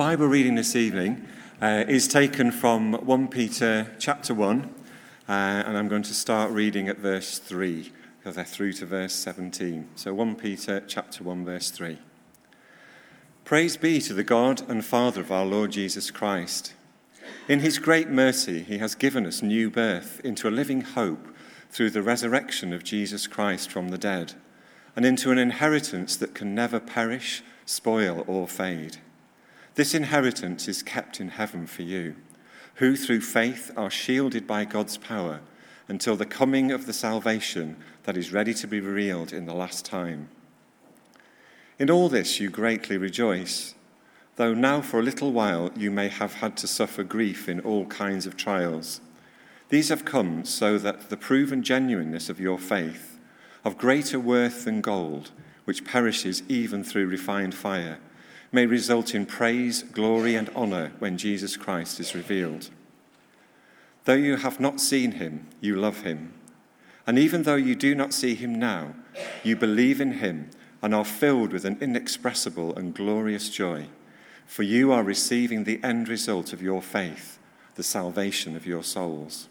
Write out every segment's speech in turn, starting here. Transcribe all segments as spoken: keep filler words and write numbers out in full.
Bible reading this evening uh, is taken from First Peter chapter one, uh, and I'm going to start reading at verse three, because they're through to verse seventeen. So First Peter chapter one, verse three. Praise be to the God and Father of our Lord Jesus Christ. In his great mercy, he has given us new birth into a living hope through the resurrection of Jesus Christ from the dead, and into an inheritance that can never perish, spoil, or fade. This inheritance is kept in heaven for you, who through faith are shielded by God's power until the coming of the salvation that is ready to be revealed in the last time. In all this you greatly rejoice, though now for a little while you may have had to suffer grief in all kinds of trials. These have come so that the proven genuineness of your faith, of greater worth than gold, which perishes even through refined fire, may result in praise, glory, and honor when Jesus Christ is revealed. Though you have not seen him, you love him. And even though you do not see him now, you believe in him and are filled with an inexpressible and glorious joy, for you are receiving the end result of your faith, the salvation of your souls.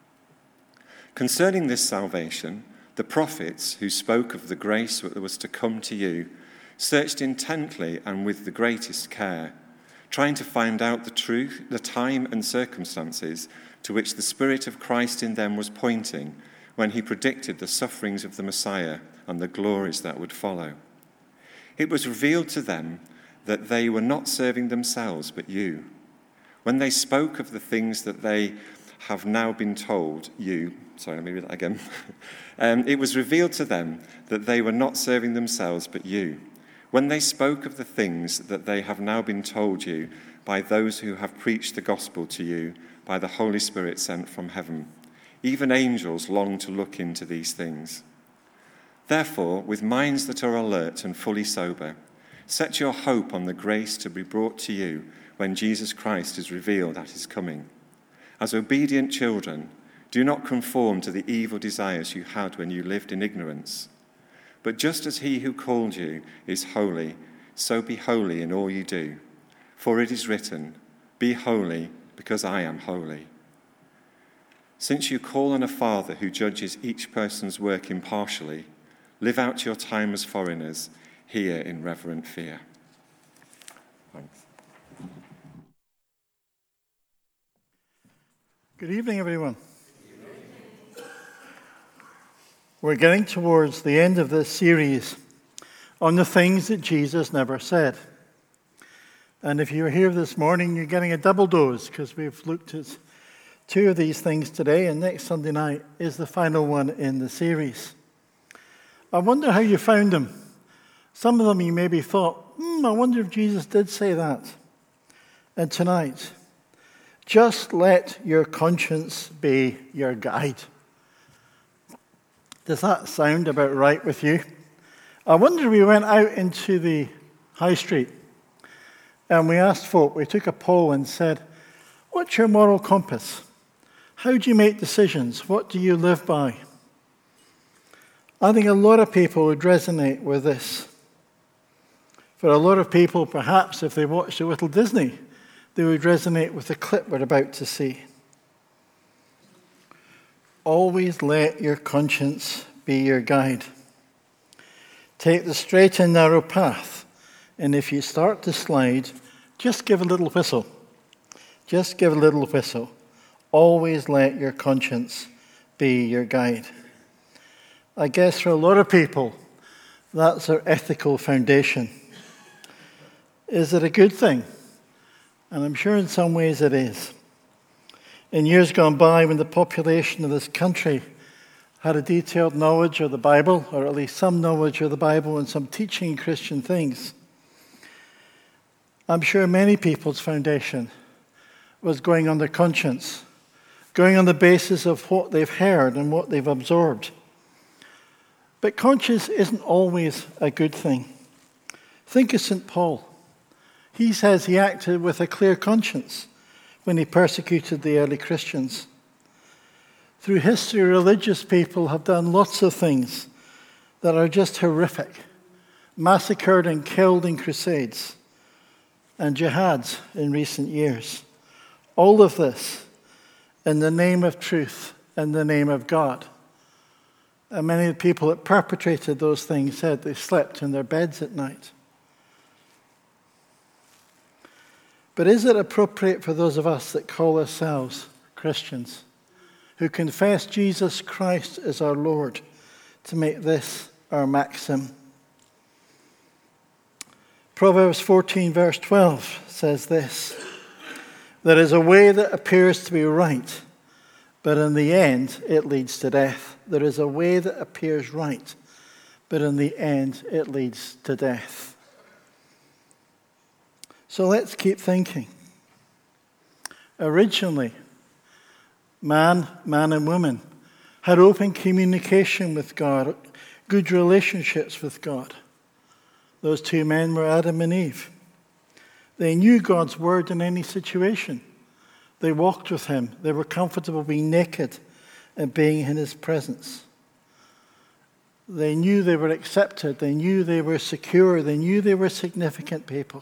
Concerning this salvation, the prophets who spoke of the grace that was to come to you searched intently and with the greatest care, trying to find out the truth, the time and circumstances to which the Spirit of Christ in them was pointing when he predicted the sufferings of the Messiah and the glories that would follow. It was revealed to them that they were not serving themselves but you. When they spoke of the things that they have now been told you, sorry, let me read that again. um, it was revealed to them that they were not serving themselves but you, when they spoke of the things that they have now been told you by those who have preached the gospel to you by the Holy Spirit sent from heaven. Even angels long to look into these things. Therefore, with minds that are alert and fully sober, set your hope on the grace to be brought to you when Jesus Christ is revealed at his coming. As obedient children, do not conform to the evil desires you had when you lived in ignorance. But just as he who called you is holy, so be holy in all you do. For it is written, be holy because I am holy. Since you call on a Father who judges each person's work impartially, live out your time as foreigners here in reverent fear. Thanks. Good evening, everyone. We're getting towards the end of this series on the things that Jesus never said. And if you're here this morning, you're getting a double dose because we've looked at two of these things today, and next Sunday night is the final one in the series. I wonder how you found them. Some of them you maybe thought, hmm, I wonder if Jesus did say that. And tonight, just let your conscience be your guide. Does that sound about right with you? I wonder if we went out into the high street and we asked folk, we took a poll and said, what's your moral compass? How do you make decisions? What do you live by? I think a lot of people would resonate with this. For a lot of people, perhaps if they watched a little Disney, they would resonate with the clip we're about to see. Always let your conscience be your guide. Take the straight and narrow path, and if you start to slide, just give a little whistle. Just give a little whistle. Always let your conscience be your guide. I guess for a lot of people, that's our ethical foundation. Is it a good thing? And I'm sure in some ways it is. In years gone by, when the population of this country had a detailed knowledge of the Bible, or at least some knowledge of the Bible and some teaching Christian things, I'm sure many people's foundation was going on their conscience, going on the basis of what they've heard and what they've absorbed. But conscience isn't always a good thing. Think of Saint Paul. He says he acted with a clear conscience when he persecuted the early Christians. Through history, religious people have done lots of things that are just horrific, massacred and killed in crusades. and jihads in recent years. All of this in the name of truth, in the name of God. And many of the people that perpetrated those things said they slept in their beds at night. But is it appropriate for those of us that call ourselves Christians, who confess Jesus Christ as our Lord, to make this our maxim? Proverbs fourteen, verse twelve says this: there is a way that appears to be right, but in the end it leads to death. There is a way that appears right, but in the end it leads to death. So let's keep thinking. Originally, man, man and woman had open communication with God, good relationships with God. Those two men were Adam and Eve. They knew God's word in any situation. They walked with him. They were comfortable being naked and being in his presence. They knew they were accepted. They knew they were secure. They knew they were significant people.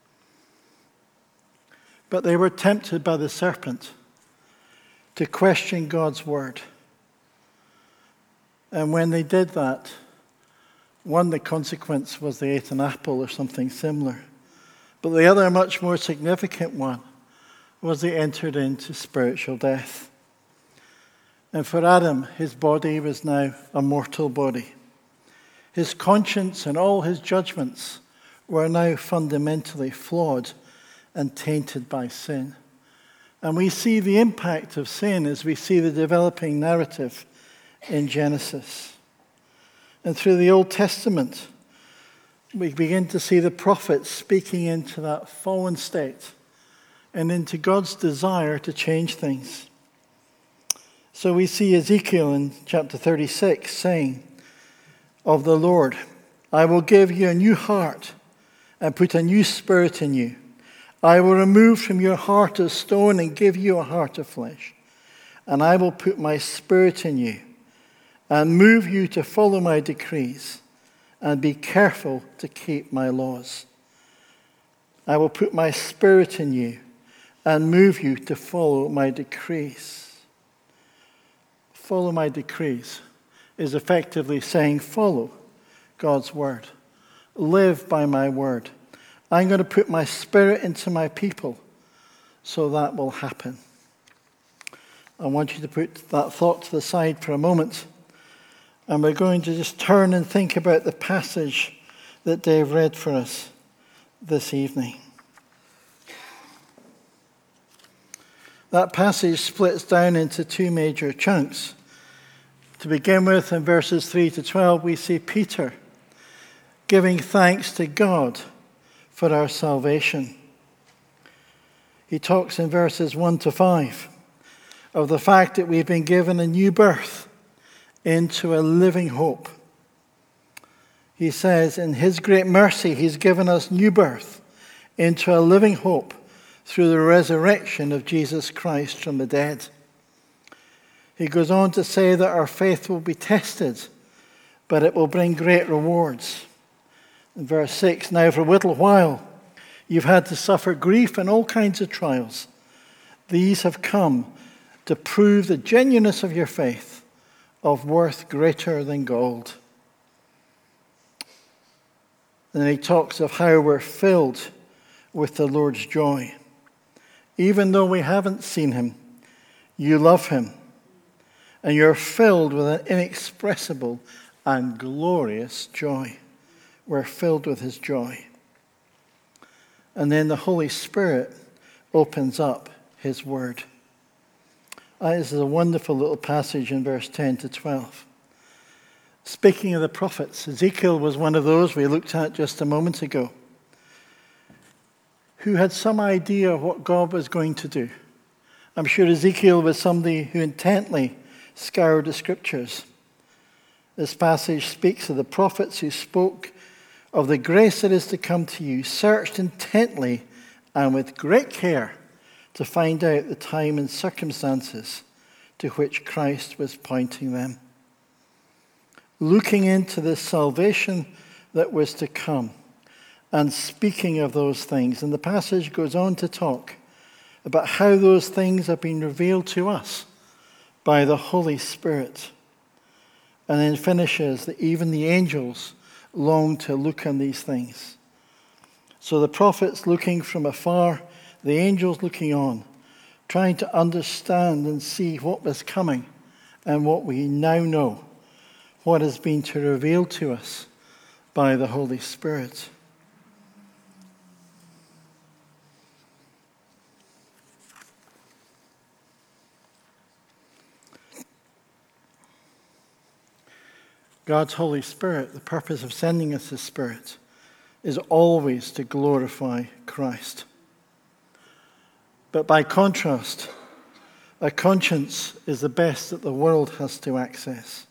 But they were tempted by the serpent to question God's word. And when they did that, one, the consequence was they ate an apple or something similar. But the other, much more significant one, was they entered into spiritual death. And for Adam, his body was now a mortal body. His conscience and all his judgments were now fundamentally flawed and tainted by sin. And we see the impact of sin as we see the developing narrative in Genesis. And through the Old Testament, we begin to see the prophets speaking into that fallen state and into God's desire to change things. So we see Ezekiel in chapter thirty-six saying of the Lord, I will give you a new heart and put a new spirit in you. I will remove from your heart of stone and give you a heart of flesh. And I will put my spirit in you and move you to follow my decrees and be careful to keep my laws. I will put my spirit in you and move you to follow my decrees. Follow my decrees is effectively saying follow God's word. Live by my word. I'm going to put my spirit into my people so that will happen. I want you to put that thought to the side for a moment. And we're going to just turn and think about the passage that Dave read for us this evening. That passage splits down into two major chunks. To begin with, in verses three to twelve, we see Peter giving thanks to God for our salvation. He talks in verses one to five of the fact that we've been given a new birth into a living hope. He says, in his great mercy, he's given us new birth into a living hope through the resurrection of Jesus Christ from the dead. He goes on to say that our faith will be tested, but it will bring great rewards. In verse six, now for a little while you've had to suffer grief and all kinds of trials. These have come to prove the genuineness of your faith, of worth greater than gold. And then he talks of how we're filled with the Lord's joy. Even though we haven't seen him, you love him, and you're filled with an inexpressible and glorious joy. We're filled with his joy. And then the Holy Spirit opens up his word. This is a wonderful little passage in verse ten to twelve. Speaking of the prophets, Ezekiel was one of those we looked at just a moment ago, who had some idea of what God was going to do. I'm sure Ezekiel was somebody who intently scoured the scriptures. This passage speaks of the prophets who spoke of the grace that is to come to you, searched intently and with great care to find out the time and circumstances to which Christ was pointing them. Looking into the salvation that was to come and speaking of those things. And the passage goes on to talk about how those things have been revealed to us by the Holy Spirit. And then finishes that even the angels long to look on these things. So the prophets looking from afar, the angels looking on, trying to understand and see what was coming and what we now know, what has been to reveal to us by the Holy Spirit. God's Holy Spirit, the purpose of sending us His Spirit, is always to glorify Christ. But by contrast, a conscience is the best that the world has to access.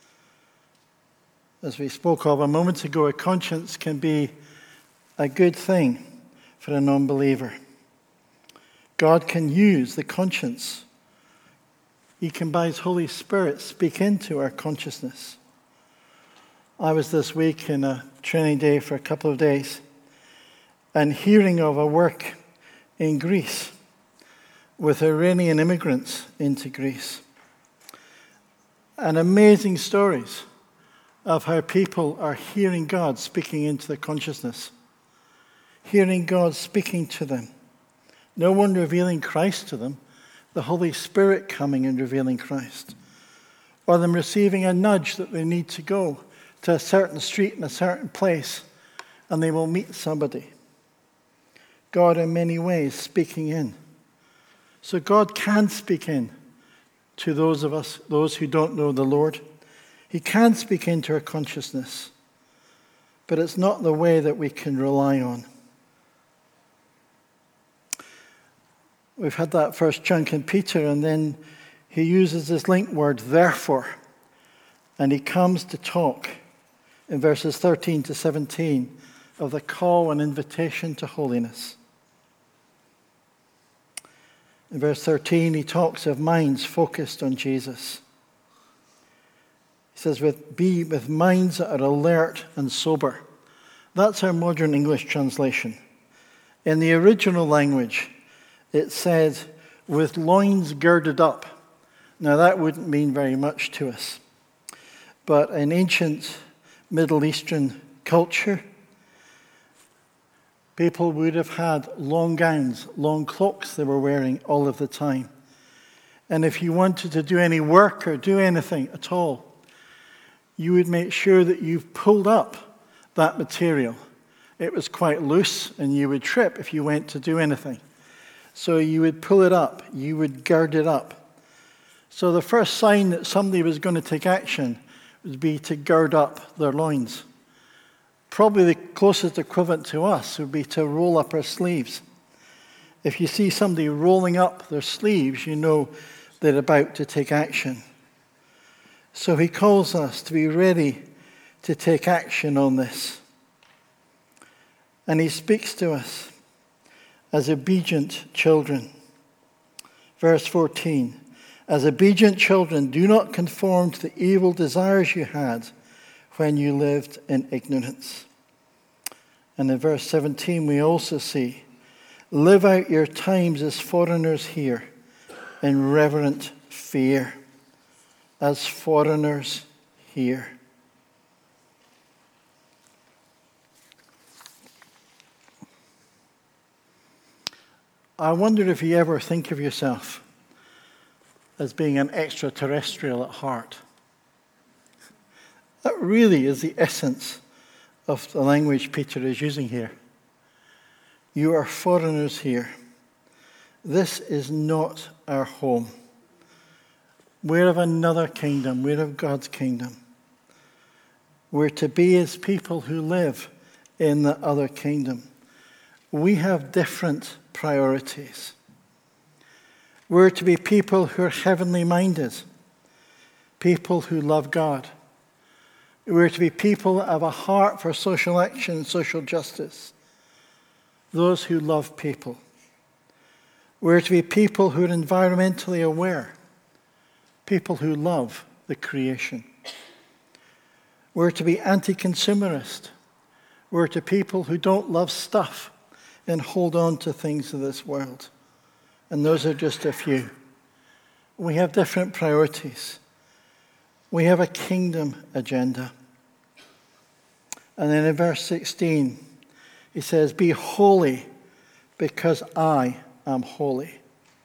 As we spoke of a moment ago, a conscience can be a good thing for a non-believer. God can use the conscience. He can, by His Holy Spirit, speak into our consciousness. I was this week in a training day for a couple of days and hearing of a work in Greece with Iranian immigrants into Greece. And amazing stories of how people are hearing God speaking into their consciousness, hearing God speaking to them. No one revealing Christ to them, the Holy Spirit coming and revealing Christ. Or them receiving a nudge that they need to go to a certain street in a certain place, and they will meet somebody. God in many ways speaking in. So God can speak in to those of us, those who don't know the Lord. He can speak into our consciousness, but it's not the way that we can rely on. We've had that first chunk in Peter, and then he uses this link word, therefore, and he comes to talk in verses thirteen to seventeen of the call and invitation to holiness. In verse thirteen, he talks of minds focused on Jesus. He says, with, be with minds that are alert and sober. That's our modern English translation. In the original language, it said, with loins girded up. Now, that wouldn't mean very much to us. But in ancient Middle Eastern culture, people would have had long gowns, long cloaks they were wearing all of the time. And if you wanted to do any work or do anything at all, you would make sure that you pulled up that material. It was quite loose, and you would trip if you went to do anything. So you would pull it up, you would gird it up. So the first sign that somebody was going to take action would be to gird up their loins. Probably the closest equivalent to us would be to roll up our sleeves. If you see somebody rolling up their sleeves, you know they're about to take action. So he calls us to be ready to take action on this. And he speaks to us as obedient children. Verse fourteen, as obedient children, do not conform to the evil desires you had when you lived in ignorance. And in verse seventeen, we also see, live out your times as foreigners here in reverent fear. As foreigners here. I wonder if you ever think of yourself as being an extraterrestrial at heart. That really is the essence of the language Peter is using here. You are foreigners here. This is not our home. We're of another kingdom. We're of God's kingdom. We're to be as people who live in the other kingdom. We have different priorities. We're to be people who are heavenly minded, people who love God. We're to be people that have a heart for social action and social justice, those who love people. We're to be people who are environmentally aware, people who love the creation. We're to be anti-consumerist. We're to people who don't love stuff and hold on to things of this world. And those are just a few. We have different priorities. We have a kingdom agenda. And then in verse sixteen, he says, "Be holy because I am holy."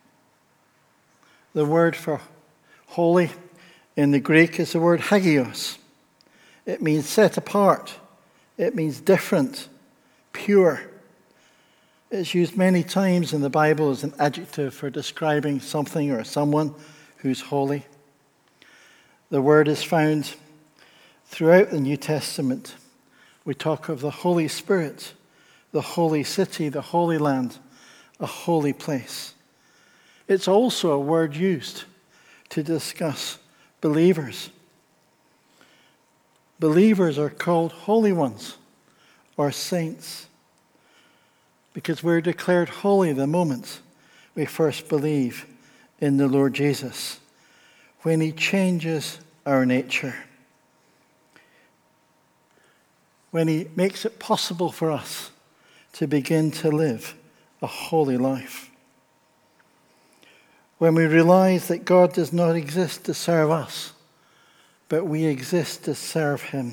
The word for holy in the Greek is the word hagios. It means set apart. It means different, pure. It's used many times in the Bible as an adjective for describing something or someone who's holy. The word is found throughout the New Testament. We talk of the Holy Spirit, the holy city, the holy land, a holy place. It's also a word used to discuss believers. Believers are called holy ones or saints because we're declared holy the moment we first believe in the Lord Jesus, when he changes our nature, when he makes it possible for us to begin to live a holy life. When we realize that God does not exist to serve us, but we exist to serve him.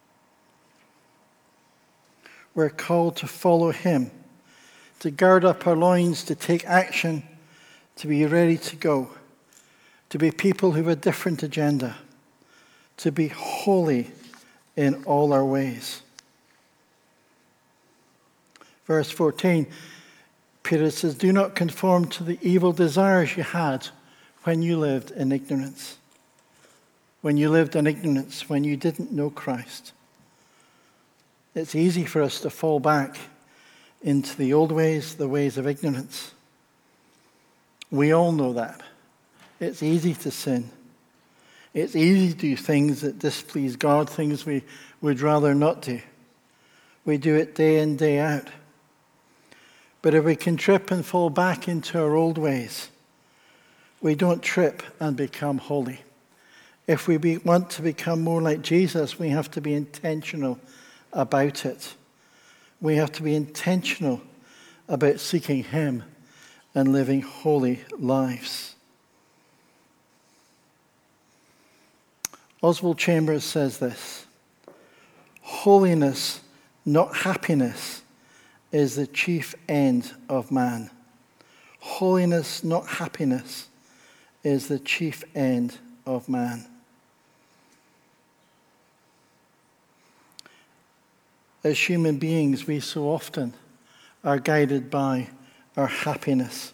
We're called to follow him, to gird up our loins, to take action, to be ready to go, to be people who have a different agenda, to be holy in all our ways. Verse fourteen, Peter says, "Do not conform to the evil desires you had when you lived in ignorance." When you lived in ignorance, when you didn't know Christ. It's easy for us to fall back into the old ways, the ways of ignorance. We all know that. It's easy to sin. It's easy to do things that displease God, things we would rather not do. We do it day in, day out. But if we can trip and fall back into our old ways, we don't trip and become holy. If we be, want to become more like Jesus, we have to be intentional about it. We have to be intentional about seeking him and living holy lives. Oswald Chambers says this: "Holiness, not happiness, is the chief end of man." Holiness, not happiness, is the chief end of man. As human beings, we so often are guided by our happiness.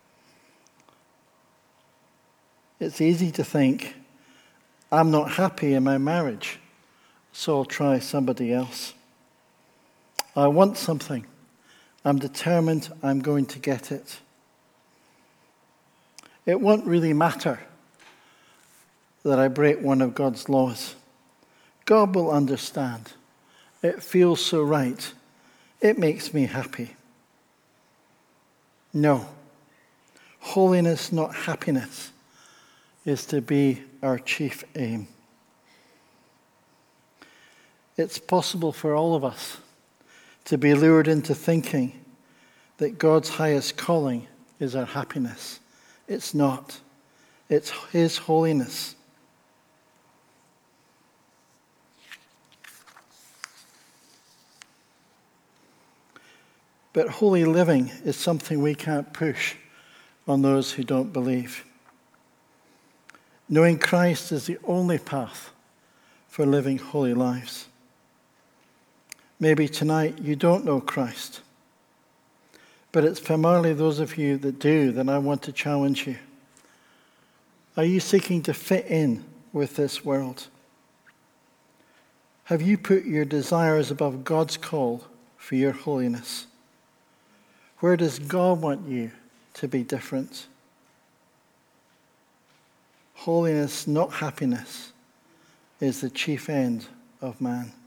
It's easy to think, I'm not happy in my marriage, so I'll try somebody else. I want something. I'm determined I'm going to get it. It won't really matter that I break one of God's laws. God will understand. It feels so right. It makes me happy. No. Holiness, not happiness, is to be our chief aim. It's possible for all of us to be lured into thinking that God's highest calling is our happiness. It's not. It's his holiness. But holy living is something we can't push on those who don't believe. Knowing Christ is the only path for living holy lives. Maybe tonight you don't know Christ, but it's primarily those of you that do that I want to challenge you. Are you seeking to fit in with this world? Have you put your desires above God's call for your holiness? Where does God want you to be different? Holiness, not happiness, is the chief end of man.